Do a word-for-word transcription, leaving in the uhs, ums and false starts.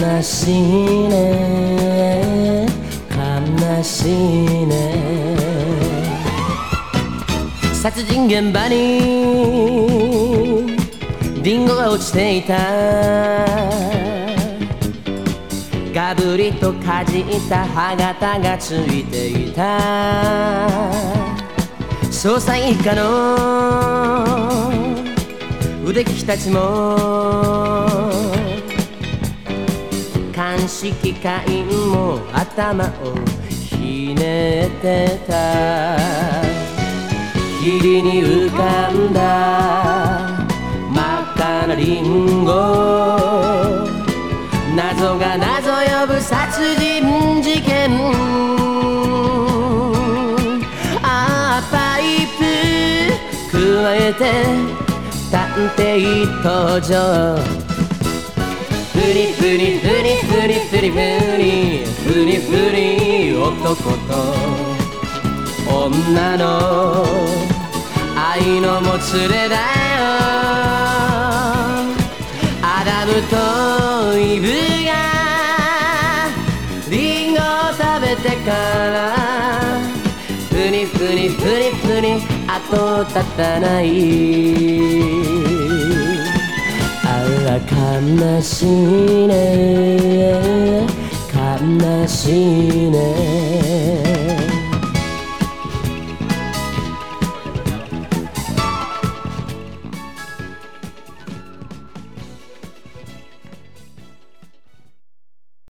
悲しいね悲しいね。殺人現場にリンゴが落ちていた。ガブリとかじった歯型がついていた。捜査一課の腕利きたちも鑑識課員も頭をひねってた。霧に浮かんだ真っ赤なリンゴ、謎が謎呼ぶ殺人事件。ああパイプ加えて探偵登場。フリフリフリフリフリフリフリフリ男と女の愛のもつれだよ。アダムとイブがリンゴを食べてからフリフリフリフリ後を絶たない。ああ悲しいね悲しいね。